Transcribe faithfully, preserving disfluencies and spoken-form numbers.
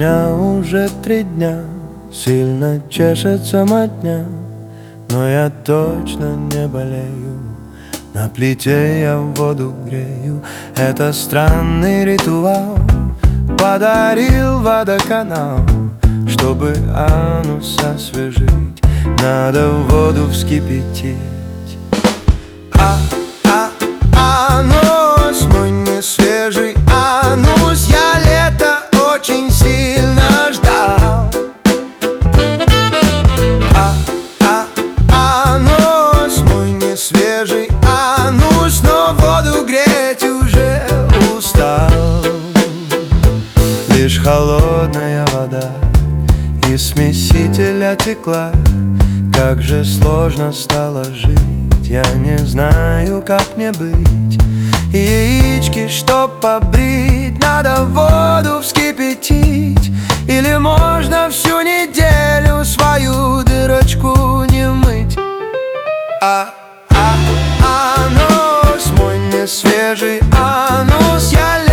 меня уже три дня сильно чешется мотня, но я точно не болею. На плите я воду грею. Это странный ритуал подарил водоканал. Чтобы анус освежить, надо воду вскипятить. А, а, анус мой не свежий анус, я лето очень сильно ждал. А, а, анус мой не свежий анус, но воду греть уже устал. Лишь холодная вода из смесителя текла. Как же сложно стало жить, я не знаю, как мне быть. Яички, чтоб побрить, надо воду вскипятить. Или можно всю неделю свою дырочку не мыть. А, а, анус мой не свежий анус, я